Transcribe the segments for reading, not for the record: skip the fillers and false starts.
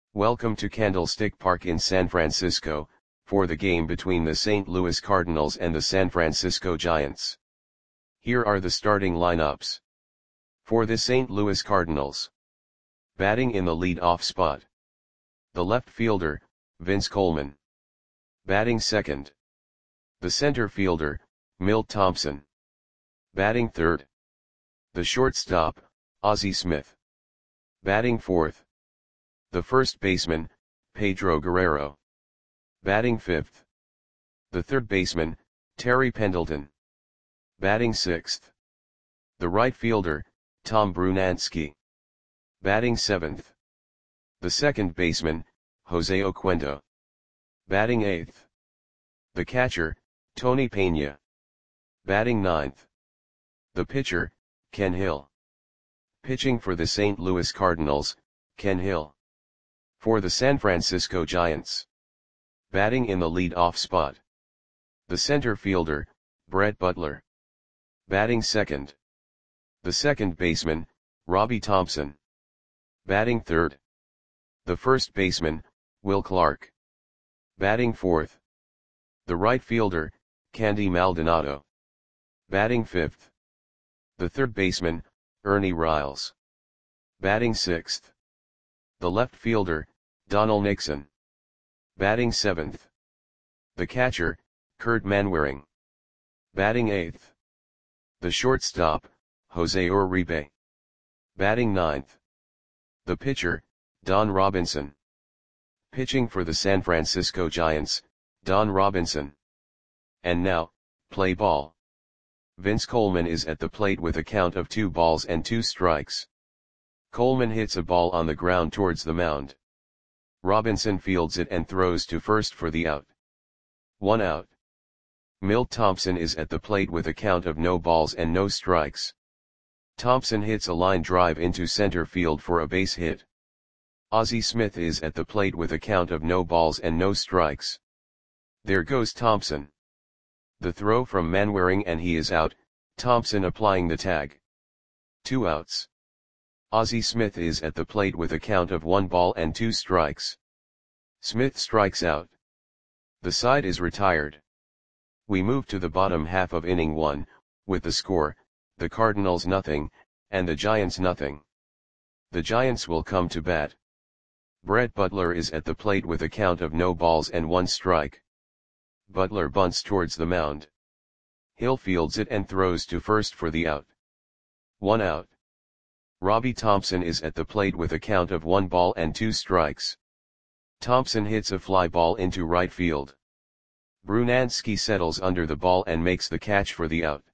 Welcome to Candlestick Park in San Francisco, for the game between the St. Louis Cardinals and the San Francisco Giants. Here are the starting lineups. For the St. Louis Cardinals. Batting in the lead-off spot. The left fielder, Vince Coleman. Batting second. The center fielder, Milt Thompson. Batting third. The shortstop, Ozzie Smith. Batting fourth. The first baseman, Pedro Guerrero. Batting fifth. The third baseman, Terry Pendleton. Batting sixth. The right fielder, Tom Brunansky. Batting seventh. The second baseman, Jose Oquendo. Batting eighth. The catcher, Tony Pena. Batting ninth. The pitcher, Ken Hill. Pitching for the St. Louis Cardinals, Ken Hill. For the San Francisco Giants. Batting in the lead-off spot. The center fielder, Brett Butler. Batting second. The second baseman, Robbie Thompson. Batting third. The first baseman, Will Clark. Batting fourth. The right fielder, Candy Maldonado. Batting fifth. The third baseman, Ernie Riles. Batting sixth. The left fielder, Donald Nixon. Batting seventh. The catcher, Kurt Manwaring. Batting eighth. The shortstop, Jose Uribe. Batting ninth. The pitcher, Don Robinson. Pitching for the San Francisco Giants, Don Robinson. And now, play ball. Vince Coleman is at the plate with a count of 2 balls and 2 strikes. Coleman hits a ball on the ground towards the mound. Robinson fields it and throws to first for the out. 1 out. Milt Thompson is at the plate with a count of no balls and no strikes. Thompson hits a line drive into center field for a base hit. Ozzie Smith is at the plate with a count of no balls and no strikes. There goes Thompson. The throw from Manwaring and he is out, Thompson applying the tag. 2 outs. Ozzie Smith is at the plate with a count of 1 ball and 2 strikes. Smith strikes out. The side is retired. We move to the bottom half of inning 1, with the score, the Cardinals nothing, and the Giants nothing. The Giants will come to bat. Brett Butler is at the plate with a count of no balls and 1 strike. Butler bunts towards the mound. Hill fields it and throws to first for the out. 1 out. Robbie Thompson is at the plate with a count of 1 ball and 2 strikes. Thompson hits a fly ball into right field. Brunansky settles under the ball and makes the catch for the out.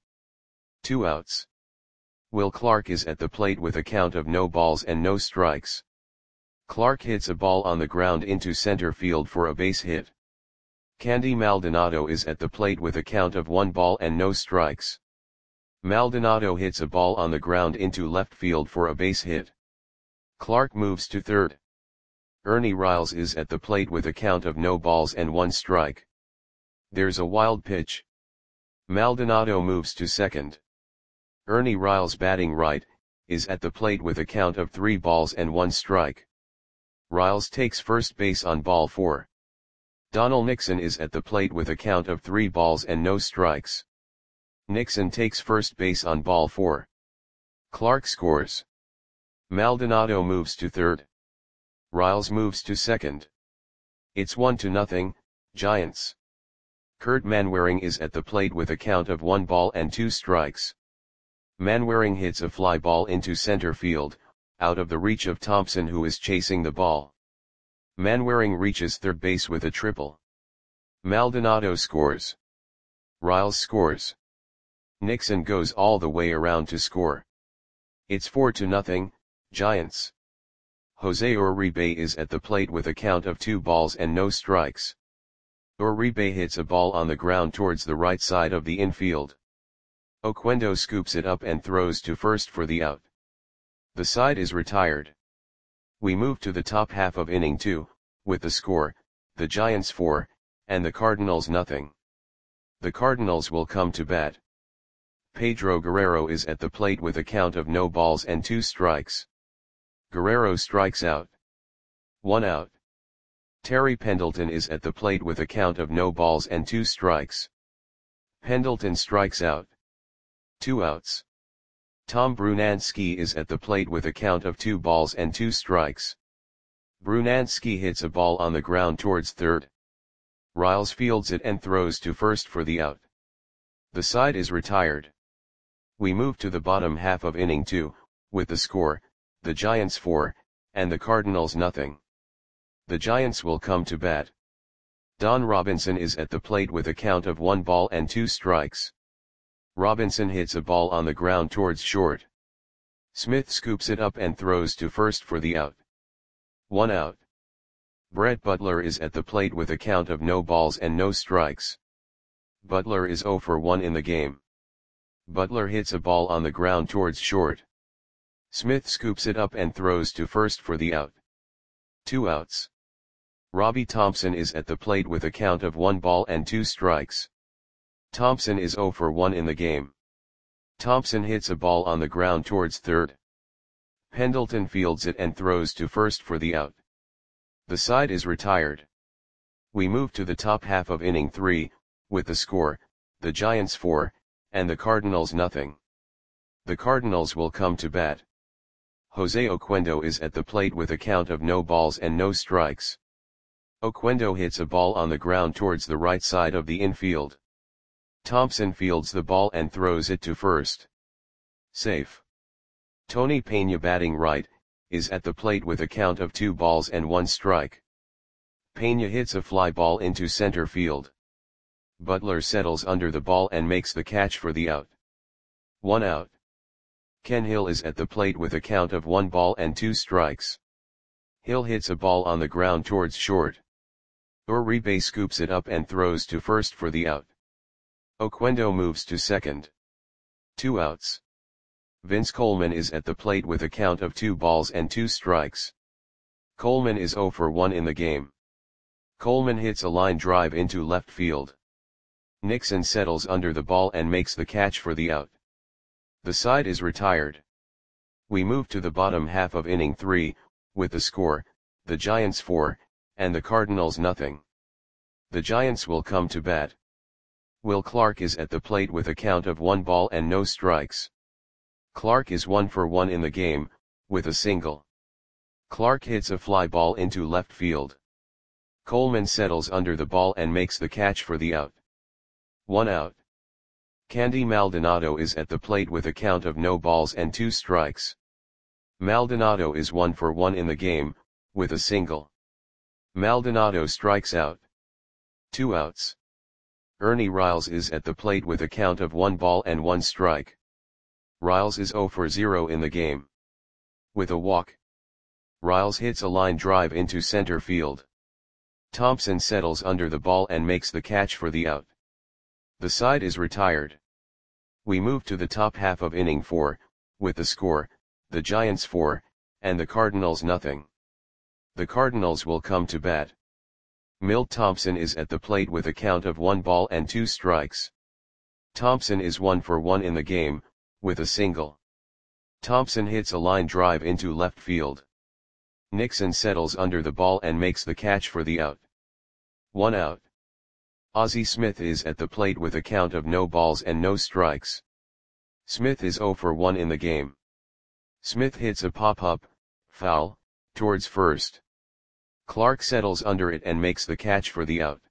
2 outs. Will Clark is at the plate with a count of no balls and no strikes. Clark hits a ball on the ground into center field for a base hit. Candy Maldonado is at the plate with a count of 1 ball and no strikes. Maldonado hits a ball on the ground into left field for a base hit. Clark moves to third. Ernie Riles is at the plate with a count of no balls and 1 strike. There's a wild pitch. Maldonado moves to second. Ernie Riles, batting right, is at the plate with a count of 3 balls and 1 strike. Riles takes first base on ball 4. Donald Nixon is at the plate with a count of 3 balls and no strikes. Nixon takes first base on ball 4. Clark scores. Maldonado moves to third. Riles moves to second. It's 1-0, Giants. Kurt Manwaring is at the plate with a count of 1 ball and 2 strikes. Manwaring hits a fly ball into center field, out of the reach of Thompson, who is chasing the ball. Manwaring reaches third base with a triple. Maldonado scores. Riles scores. Nixon goes all the way around to score. It's 4-0, Giants. Jose Uribe is at the plate with a count of 2 balls and no strikes. Uribe hits a ball on the ground towards the right side of the infield. Oquendo scoops it up and throws to first for the out. The side is retired. We move to the top half of inning 2, with the score, the Giants 4, and the Cardinals nothing. The Cardinals will come to bat. Pedro Guerrero is at the plate with a count of no balls and 2 strikes. Guerrero strikes out. 1 out. Terry Pendleton is at the plate with a count of no balls and 2 strikes. Pendleton strikes out. 2 outs. Tom Brunansky is at the plate with a count of 2 balls and 2 strikes. Brunansky hits a ball on the ground towards third. Riles fields it and throws to first for the out. The side is retired. We move to the bottom half of inning 2, with the score, the Giants 4, and the Cardinals nothing. The Giants will come to bat. Don Robinson is at the plate with a count of 1 ball and 2 strikes. Robinson hits a ball on the ground towards short. Smith scoops it up and throws to first for the out. 1 out. Brett Butler is at the plate with a count of no balls and no strikes. Butler is 0 for 1 in the game. Butler hits a ball on the ground towards short. Smith scoops it up and throws to first for the out. 2 outs. Robbie Thompson is at the plate with a count of 1 ball and 2 strikes. Thompson is 0 for 1 in the game. Thompson hits a ball on the ground towards third. Pendleton fields it and throws to first for the out. The side is retired. We move to the top half of inning 3, with the score, the Giants 4, and the Cardinals nothing. The Cardinals will come to bat. Jose Oquendo is at the plate with a count of no balls and no strikes. Oquendo hits a ball on the ground towards the right side of the infield. Thompson fields the ball and throws it to first. Safe. Tony Pena, batting right, is at the plate with a count of 2 balls and 1 strike. Pena hits a fly ball into center field. Butler settles under the ball and makes the catch for the out. 1 out. Ken Hill is at the plate with a count of 1 ball and 2 strikes. Hill hits a ball on the ground towards short. Uribe scoops it up and throws to first for the out. Oquendo moves to second. 2 outs. Vince Coleman is at the plate with a count of 2 balls and 2 strikes. Coleman is 0 for 1 in the game. Coleman hits a line drive into left field. Nixon settles under the ball and makes the catch for the out. The side is retired. We move to the bottom half of inning 3, with the score, the Giants 4, and the Cardinals nothing. The Giants will come to bat. Will Clark is at the plate with a count of 1 ball and no strikes. Clark is 1 for 1 in the game, with a single. Clark hits a fly ball into left field. Coleman settles under the ball and makes the catch for the out. 1 out. Candy Maldonado is at the plate with a count of no balls and 2 strikes. Maldonado is 1 for 1 in the game, with a single. Maldonado strikes out. 2 outs. Ernie Riles is at the plate with a count of 1 ball and 1 strike. Riles is 0 for 0 in the game. With a walk. Riles hits a line drive into center field. Thompson settles under the ball and makes the catch for the out. The side is retired. We move to the top half of inning 4, with the score, the Giants 4, and the Cardinals nothing. The Cardinals will come to bat. Milt Thompson is at the plate with a count of 1 ball and 2 strikes. Thompson is 1 for 1 in the game, with a single. Thompson hits a line drive into left field. Nixon settles under the ball and makes the catch for the out. 1 out. Ozzie Smith is at the plate with a count of no balls and no strikes. Smith is 0 for 1 in the game. Smith hits a pop-up, foul, towards first. Clark settles under it and makes the catch for the out.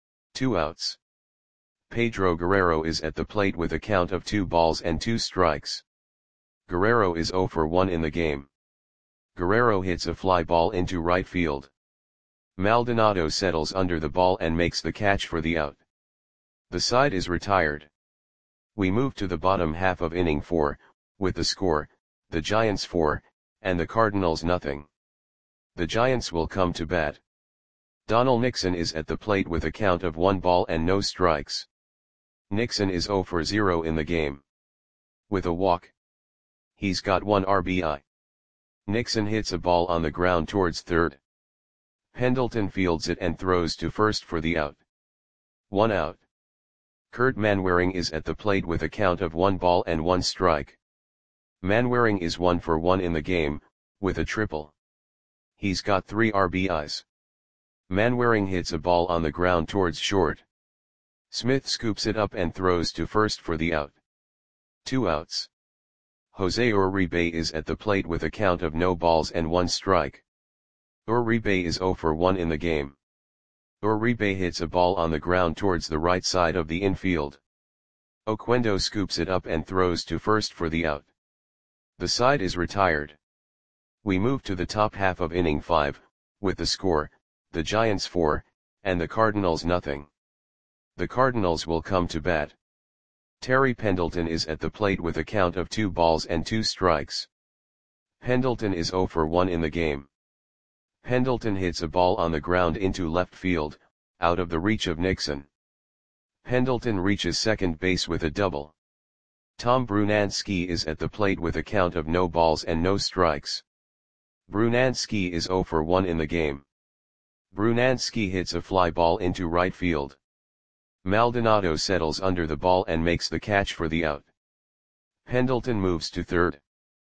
2 outs. Pedro Guerrero is at the plate with a count of 2 balls and 2 strikes. Guerrero is 0 for 1 in the game. Guerrero hits a fly ball into right field. Maldonado settles under the ball and makes the catch for the out. The side is retired. We move to the bottom half of inning 4, with the score, the Giants 4, and the Cardinals nothing. The Giants will come to bat. Donald Nixon is at the plate with a count of 1 ball and no strikes. Nixon is 0 for 0 in the game. With a walk. He's got 1 RBI. Nixon hits a ball on the ground towards third. Pendleton fields it and throws to first for the out. 1 out. Kurt Manwaring is at the plate with a count of 1 ball and 1 strike. Manwaring is 1 for 1 in the game, with a triple. he's got 3 RBIs. Manwaring hits a ball on the ground towards short. Smith scoops it up and throws to first for the out. 2 outs. Jose Uribe is at the plate with a count of no balls and 1 strike. Uribe is 0 for 1 in the game. Uribe hits a ball on the ground towards the right side of the infield. Oquendo scoops it up and throws to first for the out. The side is retired. We move to the top half of inning 5, with the score, the Giants 4, and the Cardinals nothing. The Cardinals will come to bat. Terry Pendleton is at the plate with a count of 2 balls and 2 strikes. Pendleton is 0 for 1 in the game. Pendleton hits a ball on the ground into left field, out of the reach of Nixon. Pendleton reaches second base with a double. Tom Brunansky is at the plate with a count of no balls and no strikes. Brunansky is 0 for 1 in the game. Brunansky hits a fly ball into right field. Maldonado settles under the ball and makes the catch for the out. Pendleton moves to third.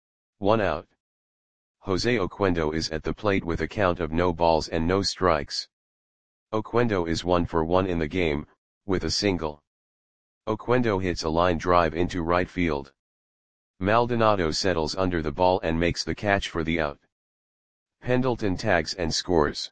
1 out. Jose Oquendo is at the plate with a count of no balls and no strikes. Oquendo is 1 for 1 in the game, with a single. Oquendo hits a line drive into right field. Maldonado settles under the ball and makes the catch for the out. Pendleton tags and scores.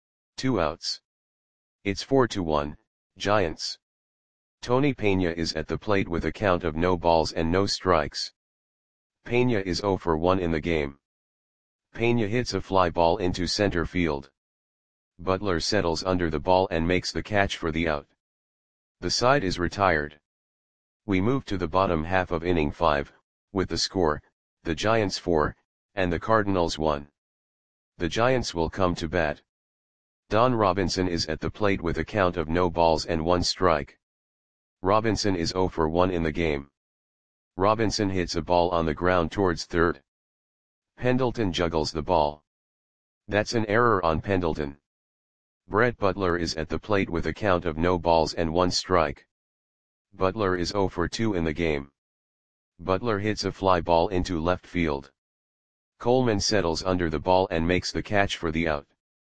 2 outs. It's 4-1, Giants. Tony Peña is at the plate with a count of no balls and no strikes. Peña is 0 for 1 in the game. Peña hits a fly ball into center field. Butler settles under the ball and makes the catch for the out. The side is retired. We move to the bottom half of inning 5, with the score, the Giants 4, and the Cardinals 1. The Giants will come to bat. Don Robinson is at the plate with a count of no balls and 1 strike. Robinson is 0 for 1 in the game. Robinson hits a ball on the ground towards third. Pendleton juggles the ball. That's an error on Pendleton. Brett Butler is at the plate with a count of no balls and 1 strike. Butler is 0 for 2 in the game. Butler hits a fly ball into left field. Coleman settles under the ball and makes the catch for the out.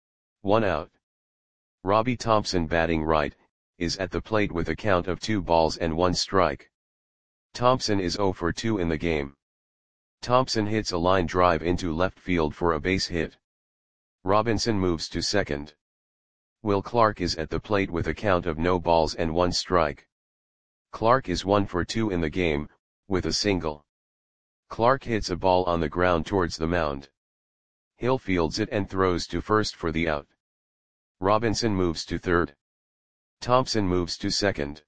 1 out. Robbie Thompson, batting right, is at the plate with a count of 2 balls and 1 strike. Thompson is 0 for 2 in the game. Thompson hits a line drive into left field for a base hit. Robinson moves to second. Will Clark is at the plate with a count of no balls and 1 strike. Clark is 1 for 2 in the game, with a single. Clark hits a ball on the ground towards the mound. Hill fields it and throws to first for the out. Robinson moves to third. Thompson moves to second.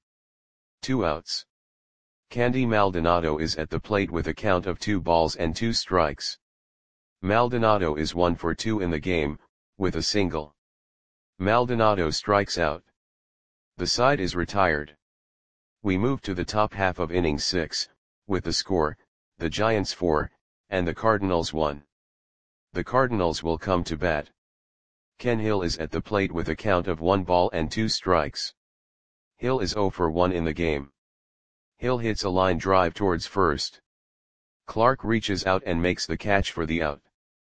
2 outs. Candy Maldonado is at the plate with a count of 2 balls and 2 strikes. Maldonado is 1 for 2 in the game, with a single. Maldonado strikes out. The side is retired. We move to the top half of inning 6, with the score, the Giants 4, and the Cardinals 1. The Cardinals will come to bat. Ken Hill is at the plate with a count of 1 ball and 2 strikes. Hill is 0 for 1 in the game. Hill hits a line drive towards first. Clark reaches out and makes the catch for the out.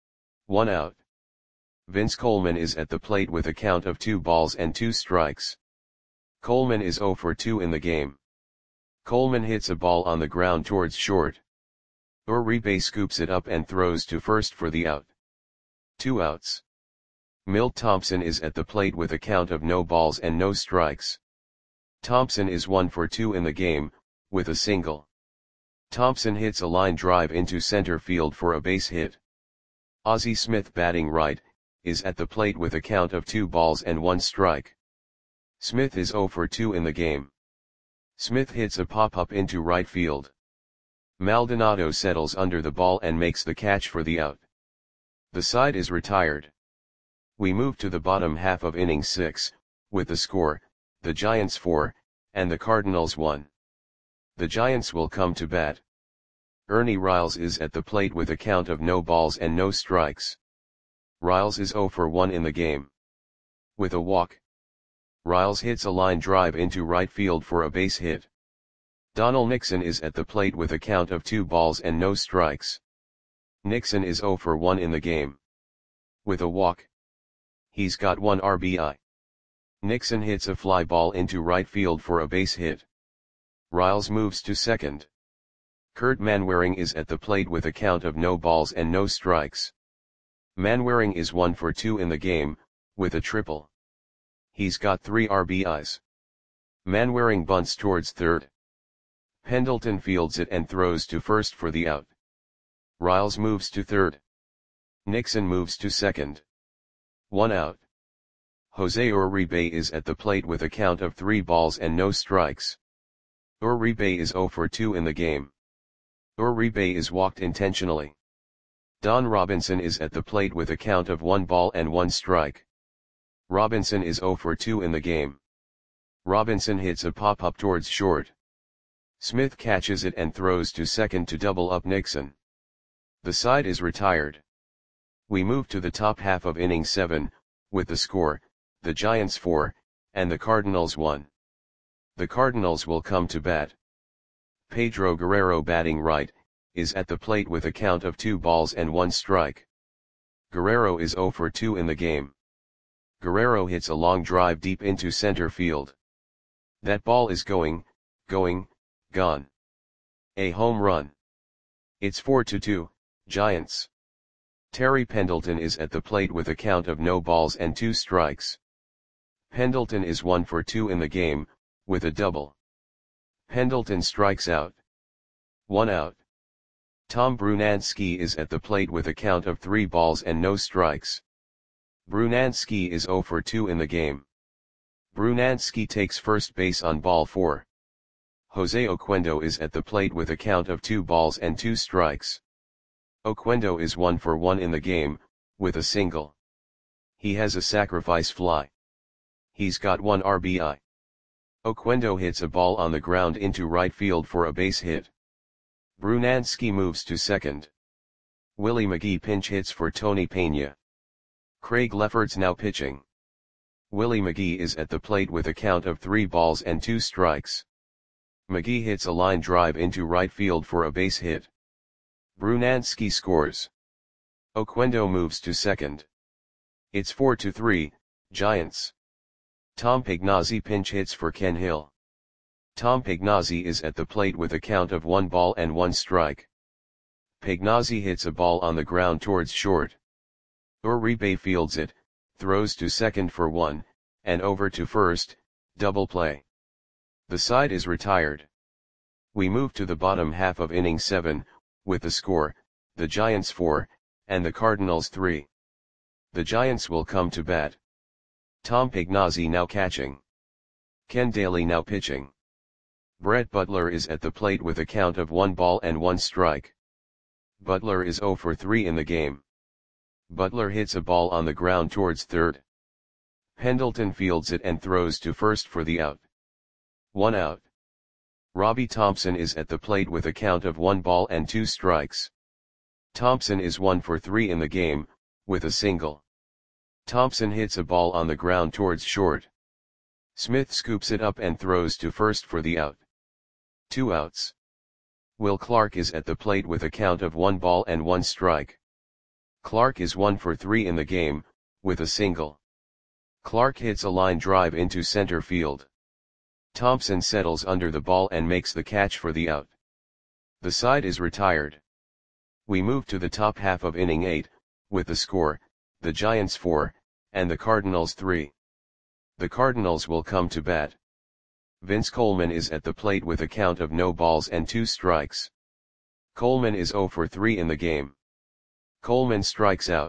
1 out. Vince Coleman is at the plate with a count of 2 balls and 2 strikes. Coleman is 0 for 2 in the game. Coleman hits a ball on the ground towards short. Uribe scoops it up and throws to first for the out. 2 outs. Milt Thompson is at the plate with a count of no balls and no strikes. Thompson is 1 for 2 in the game, with a single. Thompson hits a line drive into center field for a base hit. Ozzie Smith, batting right, is at the plate with a count of 2 balls and 1 strike. Smith is 0 for 2 in the game. Smith hits a pop-up into right field. Maldonado settles under the ball and makes the catch for the out. The side is retired. We move to the bottom half of inning 6, with the score, the Giants 4, and the Cardinals 1. The Giants will come to bat. Ernie Riles is at the plate with a count of no balls and no strikes. Riles is 0 for 1 in the game. With a walk. Riles hits a line drive into right field for a base hit. Donald Nixon is at the plate with a count of 2 balls and no strikes. Nixon is 0 for 1 in the game. With a walk. He's got 1 RBI. Nixon hits a fly ball into right field for a base hit. Riles moves to second. Kurt Manwaring is at the plate with a count of no balls and no strikes. Manwaring is 1 for 2 in the game, with a triple. He's got 3 RBIs. Manwaring bunts towards third. Pendleton fields it and throws to first for the out. Riles moves to third. Nixon moves to second. 1 out. Jose Uribe is at the plate with a count of 3 balls and no strikes. Uribe is 0 for 2 in the game. Uribe is walked intentionally. Don Robinson is at the plate with a count of 1 ball and 1 strike. Robinson is 0 for 2 in the game. Robinson hits a pop-up towards short. Smith catches it and throws to second to double up Nixon. The side is retired. We move to the top half of inning 7, with the score, the Giants 4, and the Cardinals 1. The Cardinals will come to bat. Pedro Guerrero, batting right, is at the plate with a count of 2 balls and 1 strike. Guerrero is 0 for 2 in the game. Guerrero hits a long drive deep into center field. That ball is gone. A home run. It's 4-2, Giants. Terry Pendleton is at the plate with a count of no balls and 2 strikes. Pendleton is 1 for 2 in the game, with a double. Pendleton strikes out. 1 out. Tom Brunansky is at the plate with a count of 3 balls and no strikes. Brunansky is 0 for 2 in the game. Brunansky takes first base on ball 4. Jose Oquendo is at the plate with a count of 2 balls and 2 strikes. Oquendo is 1 for 1 in the game, with a single. He has a sacrifice fly. He's got 1 RBI. Oquendo hits a ball on the ground into right field for a base hit. Brunansky moves to second. Willie McGee pinch hits for Tony Pena. Craig Lefferts now pitching. Willie McGee is at the plate with a count of 3 balls and 2 strikes. McGee hits a line drive into right field for a base hit. Brunansky scores. Oquendo moves to second. It's 4-3, Giants. Tom Pagnozzi pinch hits for Ken Hill. Tom Pagnozzi is at the plate with a count of 1 ball and 1 strike. Pagnozzi hits a ball on the ground towards short. Uribe fields it, throws to second for 1, and over to first, double play. The side is retired. We move to the bottom half of inning 7, with the score, the Giants 4, and the Cardinals 3. The Giants will come to bat. Tom Pagnozzi now catching. Ken Daly now pitching. Brett Butler is at the plate with a count of 1 ball and 1 strike. Butler is 0 for 3 in the game. Butler hits a ball on the ground towards third. Pendleton fields it and throws to first for the out. 1 out. Robbie Thompson is at the plate with a count of 1 ball and 2 strikes. Thompson is 1 for 3 in the game, with a single. Thompson hits a ball on the ground towards short. Smith scoops it up and throws to first for the out. 2 outs. Will Clark is at the plate with a count of 1 ball and 1 strike. Clark is 1 for 3 in the game, with a single. Clark hits a line drive into center field. Thompson settles under the ball and makes the catch for the out. The side is retired. We move to the top half of inning 8, with the score, the Giants 4, and the Cardinals 3. The Cardinals will come to bat. Vince Coleman is at the plate with a count of no balls and 2 strikes. Coleman is 0 for 3 in the game. Coleman strikes out.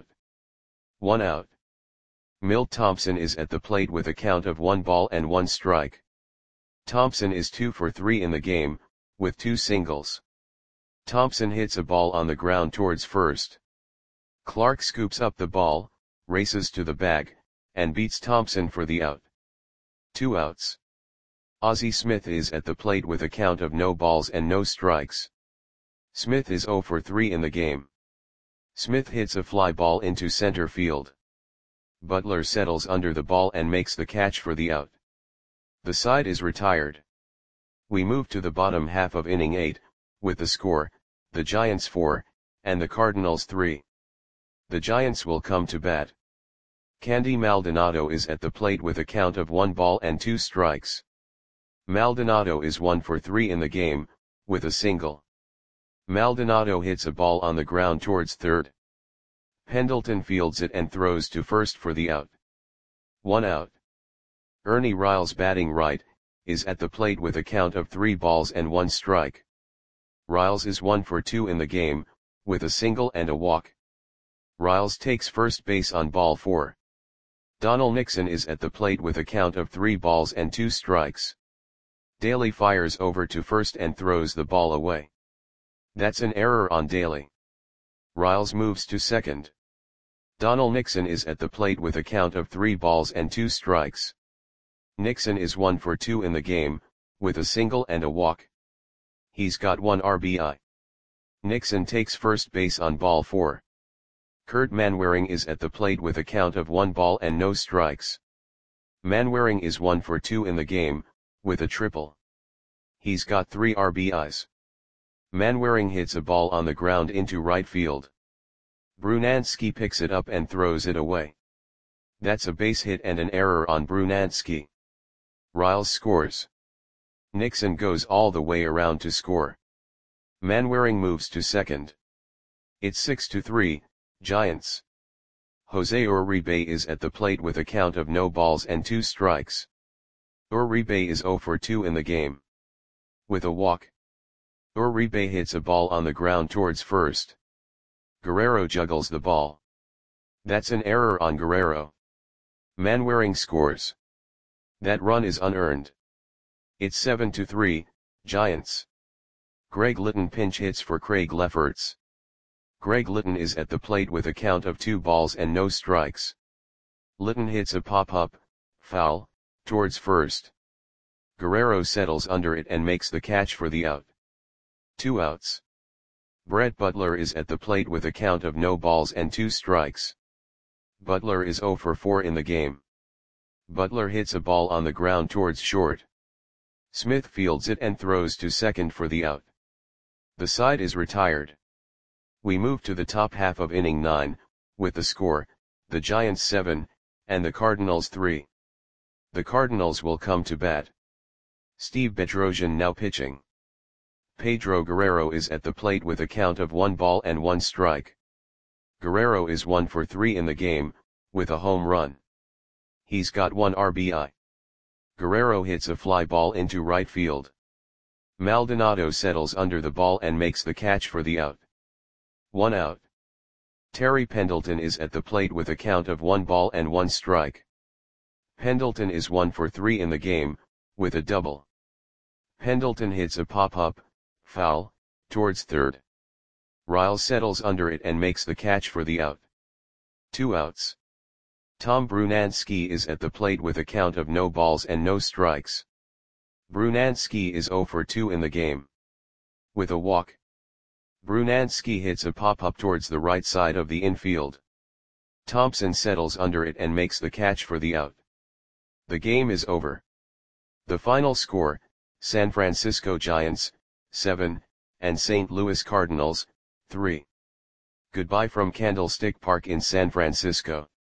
1 out. Milt Thompson is at the plate with a count of 1 ball and 1 strike. Thompson is 2 for 3 in the game, with 2 singles. Thompson hits a ball on the ground towards first. Clark scoops up the ball, races to the bag, and beats Thompson for the out. 2 outs. Ozzie Smith is at the plate with a count of no balls and no strikes. Smith is 0 for 3 in the game. Smith hits a fly ball into center field. Butler settles under the ball and makes the catch for the out. The side is retired. We move to the bottom half of inning 8, with the score, the Giants 4, and the Cardinals 3. The Giants will come to bat. Candy Maldonado is at the plate with a count of 1 ball and 2 strikes. Maldonado is 1 for 3 in the game, with a single. Maldonado hits a ball on the ground towards third. Pendleton fields it and throws to first for the out. 1 out. Ernie Riles, batting right, is at the plate with a count of 3 balls and 1 strike. Riles is 1 for 2 in the game, with a single and a walk. Riles takes first base on ball 4. Donald Nixon is at the plate with a count of 3 balls and 2 strikes. Daly fires over to first and throws the ball away. That's an error on Daly. Riles moves to second. Donald Nixon is at the plate with a count of 3 balls and 2 strikes. Nixon is 1 for 2 in the game, with a single and a walk. He's got 1 RBI. Nixon takes first base on ball 4. Kurt Manwaring is at the plate with a count of 1 ball and no strikes. Manwaring is 1 for 2 in the game, with a triple. He's got 3 RBIs. Manwaring hits a ball on the ground into right field. Brunansky picks it up and throws it away. That's a base hit and an error on Brunansky. Riles scores. Nixon goes all the way around to score. Manwaring moves to second. It's 6-3, Giants. Jose Uribe is at the plate with a count of no balls and 2 strikes. Uribe is 0 for 2 in the game. With a walk. Uribe hits a ball on the ground towards first. Guerrero juggles the ball. That's an error on Guerrero. Manwaring scores. That run is unearned. It's 7-3, Giants. Greg Litton pinch hits for Craig Lefferts. Greg Litton is at the plate with a count of 2 balls and no strikes. Litton hits a pop-up, foul, towards first. Guerrero settles under it and makes the catch for the out. 2 outs. Brett Butler is at the plate with a count of no balls and 2 strikes. Butler is 0 for 4 in the game. Butler hits a ball on the ground towards short. Smith fields it and throws to second for the out. The side is retired. We move to the top half of inning 9, with the score, the Giants 7, and the Cardinals 3. The Cardinals will come to bat. Steve Bedrosian now pitching. Pedro Guerrero is at the plate with a count of 1 ball and 1 strike. Guerrero is 1 for 3 in the game, with a home run. He's got 1 RBI. Guerrero hits a fly ball into right field. Maldonado settles under the ball and makes the catch for the out. 1 out. Terry Pendleton is at the plate with a count of 1 ball and 1 strike. Pendleton is 1 for 3 in the game, with a double. Pendleton hits a pop-up, foul, towards third. Riles settles under it and makes the catch for the out. 2 outs. Tom Brunansky is at the plate with a count of no balls and no strikes. Brunansky is 0 for 2 in the game. With a walk. Brunansky hits a pop-up towards the right side of the infield. Thompson settles under it and makes the catch for the out. The game is over. The final score, San Francisco Giants, 7, and St. Louis Cardinals, 3. Goodbye from Candlestick Park in San Francisco.